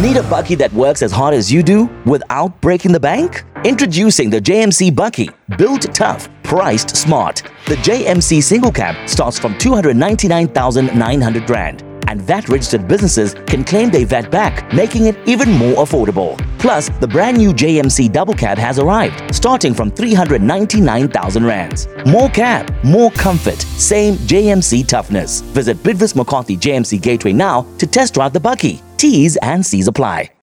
Need a Bucky that works as hard as you do without breaking the bank? Introducing the JMC Bucky, built tough, priced smart. The JMC single cab starts from 299,900 Rand. And VAT-registered businesses can claim their VAT back, making it even more affordable. Plus, the brand new JMC double cab has arrived, starting from 399,000 Rands. More cab, more comfort, same JMC toughness. Visit Bidvest McCarthy JMC Gateway now to test drive the Bucky. T's and C's apply.